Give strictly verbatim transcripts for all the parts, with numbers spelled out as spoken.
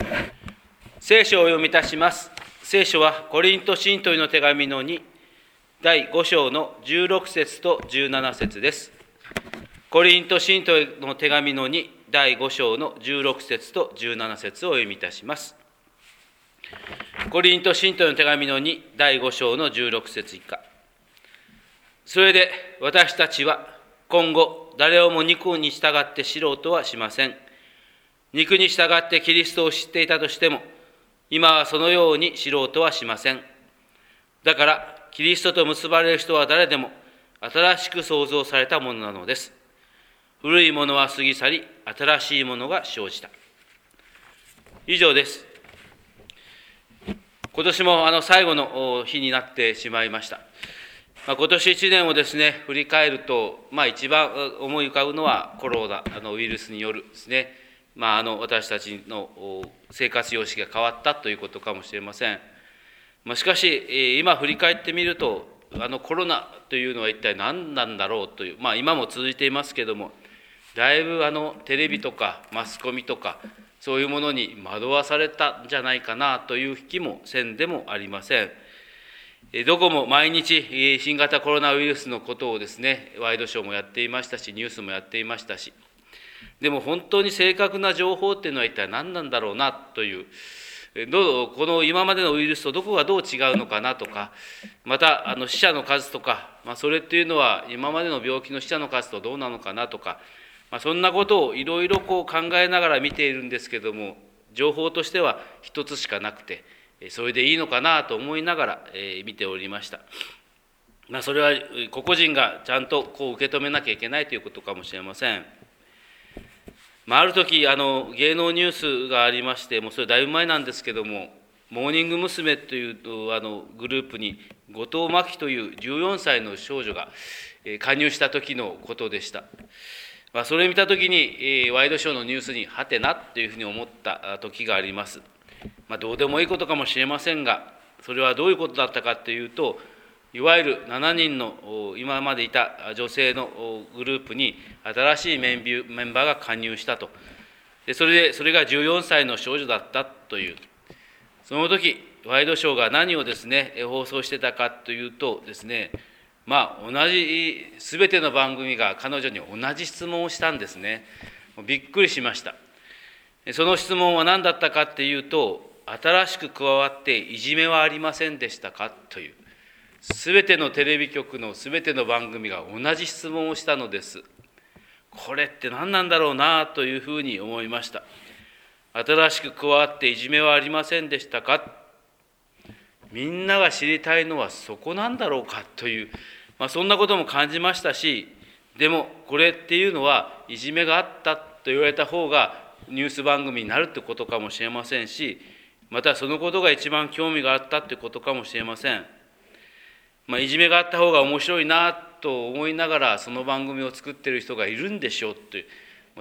聖書を読みいたします。聖書はコリント信徒への手紙のに、だいご章のじゅうろく節とじゅうなな節です。コリント信徒への手紙のに、だいご章のじゅうろく節とじゅうなな節をお読みいたします。コリント信徒への手紙のに、だいご章のじゅうろく節以下。それで私たちは今後誰をも肉に従って知ろうとはしません。肉に従ってキリストを知っていたとしても、今はそのように知ろうとはしません。だから、キリストと結ばれる人は誰でも新しく創造されたものなのです。古いものは過ぎ去り、新しいものが生じた。以上です。今年もあの最後の日になってしまいました。まあ、今年一年をですね、振り返ると、まあ、一番思い浮かぶのはコロナのウイルスによるですね、まあ、あの私たちの生活様式が変わったということかもしれません。まあ、しかし、今振り返ってみると、あのコロナというのは一体何なんだろうという、まあ、今も続いていますけれども、だいぶあのテレビとかマスコミとか、そういうものに惑わされたんじゃないかなという気もせんでもありません。どこも毎日新型コロナウイルスのことをですね、ワイドショーもやっていましたし、ニュースもやっていましたし、でも本当に正確な情報っていうのは一体何なんだろうなという、どうこの今までのウイルスとどこがどう違うのかなとか、またあの死者の数とか、まあ、それっていうのは今までの病気の死者の数とどうなのかなとか、まあ、そんなことをいろいろこう考えながら見ているんですけども、情報としては一つしかなくて、それでいいのかなと思いながら見ておりました。まあ、それは個々人がちゃんとこう受け止めなきゃいけないということかもしれません。まあ、ある時あの芸能ニュースがありまして、もうそれだいぶ前なんですけども、モーニング娘。というあのグループに後藤真希というじゅうよんさいの少女が加入した時のことでした。まあ、それを見た時にワイドショーのニュースにはてなというふうに思った時があります。まあ、どうでもいいことかもしれませんが、それはどういうことだったかというと、いわゆるしちにんの今までいた女性のグループに新しいメンバーが加入したと。でそれでそれがじゅうよんさいの少女だったという。その時ワイドショーが何をですね放送してたかというとですね、まあ同じ全ての番組が彼女に同じ質問をしたんですね。びっくりしました。その質問は何だったかっていうと、新しく加わっていじめはありませんでしたかという。すべてのテレビ局のすべての番組が同じ質問をしたのです。これって何なんだろうなというふうに思いました。新しく加わっていじめはありませんでしたか。みんなが知りたいのはそこなんだろうかという、まあ、そんなことも感じましたし、でもこれっていうのはいじめがあったと言われた方がニュース番組になるってことかもしれませんし、またそのことが一番興味があったってことかもしれません。まあ、いじめがあった方が面白いなと思いながらその番組を作っている人がいるんでしょうという。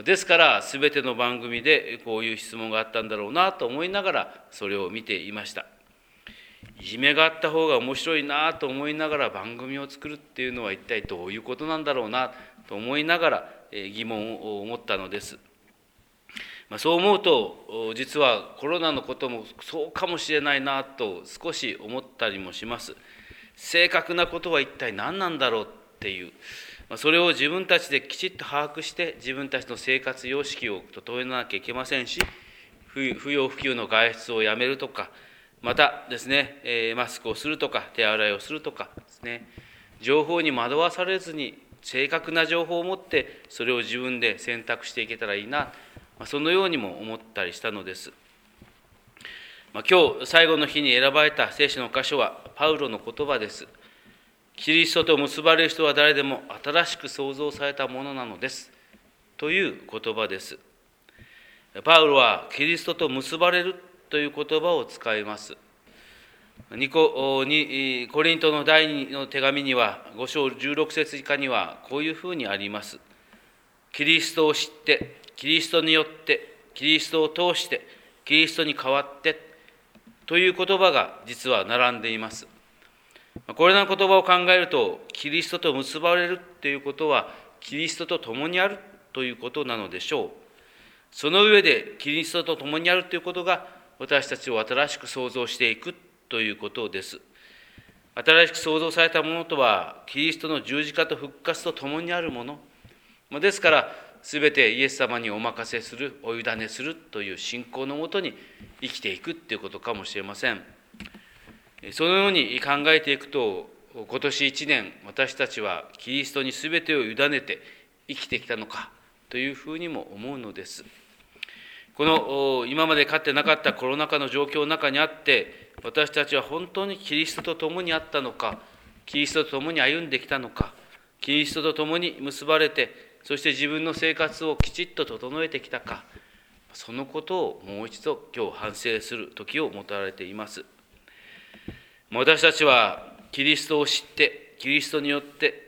ですから全ての番組でこういう質問があったんだろうなと思いながらそれを見ていました。いじめがあった方が面白いなと思いながら番組を作るっていうのは一体どういうことなんだろうなと思いながら疑問を持ったのです。まあ、そう思うと実はコロナのこともそうかもしれないなと少し思ったりもします。正確なことは一体何なんだろうっていう、それを自分たちできちっと把握して自分たちの生活様式を整えなきゃいけませんし、不要不急の外出をやめるとか、またですね、マスクをするとか手洗いをするとかですね、情報に惑わされずに正確な情報を持ってそれを自分で選択していけたらいいな、そのようにも思ったりしたのです。今日最後の日に選ばれた聖書の箇所はパウロの言葉です。キリストと結ばれる人は誰でも新しく創造されたものなのですという言葉です。パウロはキリストと結ばれるという言葉を使います。ニコにコリントの第二の手紙にはご章じゅうろく節以下にはこういうふうにあります。キリストを知ってキリストによってキリストを通してキリストに代わってという言葉が実は並んでいます。これらの言葉を考えると、キリストと結ばれるということは、キリストと共にあるということなのでしょう。 その上でキリストと共にあるということが、私たちを新しく創造していくということです。新しく創造されたものとは、キリストの十字架と復活と共にあるもの。ですから、すべてイエス様にお任せする、お委ねするという信仰のもとに生きていくということかもしれません。そのように考えていくと、今年一年、私たちはキリストにすべてを委ねて生きてきたのかというふうにも思うのです。この今までかつてなかったコロナ禍の状況の中にあって、私たちは本当にキリストと共にあったのか、キリストと共に歩んできたのか、キリストと共に結ばれて、そして自分の生活をきちっと整えてきたか、そのことをもう一度今日反省する時をもたられています。私たちはキリストを知って、キリストによって、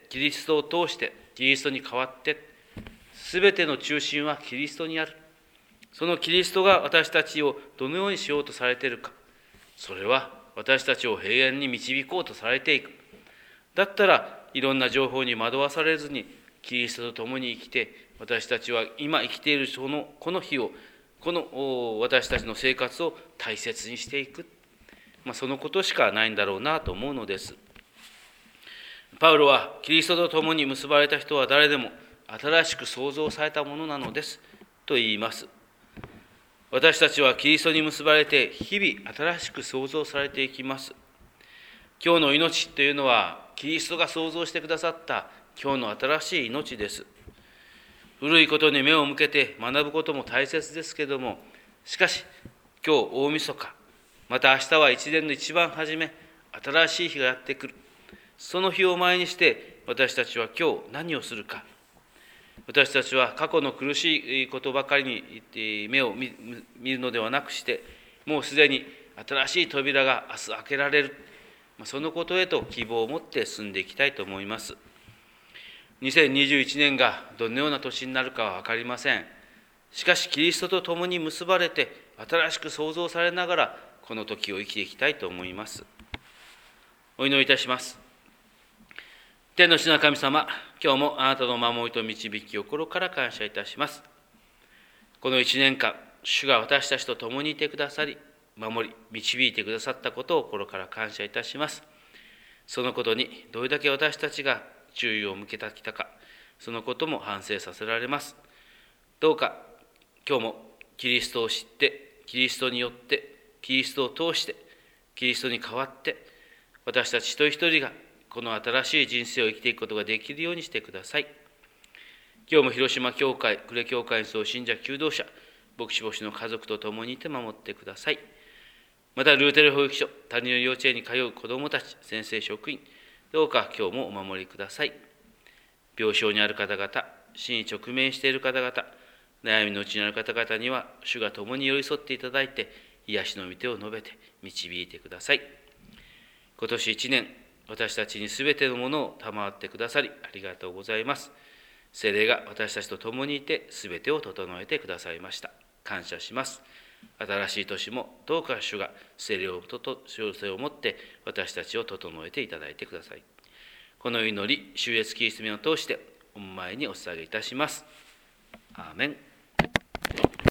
キリストを通して、キリストに代わって、すべての中心はキリストにある。そのキリストが私たちをどのようにしようとされているか、それは私たちを平安に導こうとされていく。だったらいろんな情報に惑わされずにキリストと共に生きて、私たちは今生きているそのこの日を、この私たちの生活を大切にしていく、まあ、そのことしかないんだろうなと思うのです。パウロはキリストと共に結ばれた人は誰でも新しく創造されたものなのですと言います。私たちはキリストに結ばれて日々新しく創造されていきます。今日の命というのはキリストが創造してくださった今日の新しい命です。古いことに目を向けて学ぶことも大切ですけれども、しかし今日大晦日、また明日は一年の一番初め、新しい日がやってくる。その日を前にして私たちは今日何をするか。私たちは過去の苦しいことばかりに目を見るのではなくして、もうすでに新しい扉が明日開けられる、そのことへと希望を持って進んでいきたいと思います。にせんにじゅういちねんがどのような年になるかは分かりません。しかしキリストと共に結ばれて新しく創造されながらこの時を生きていきたいと思います。お祈りいたします。天の父なる神様、今日もあなたの守りと導きを心から感謝いたします。この一年間、主が私たちと共にいてくださり、守り、導いてくださったことを心から感謝いたします。そのことにどれだけ私たちが注意を向けてきたか、そのことも反省させられます。どうか、今日もキリストを知って、キリストによって、キリストを通して、キリストに代わって、私たち一人一人がこの新しい人生を生きていくことができるようにしてください。今日も広島教会、呉教会にそう信者、求道者、牧師牧師の家族と共にいて守ってください。また、ルーテル保育所、谷の幼稚園に通う子どもたち、先生、職員、どうか今日もお守りください。病床にある方々、死に直面している方々、悩みのうちにある方々には、主が共に寄り添っていただいて、癒しの御手を述べて導いてください。今年一年、私たちにすべてのものを賜ってくださり、ありがとうございます。聖霊が私たちと共にいて、すべてを整えてくださいました。感謝します。新しい年もどうか主が聖霊を持って私たちを整えていただいてください。この祈り、主イエスキリストを通してお前にお捧げいたします。アーメン。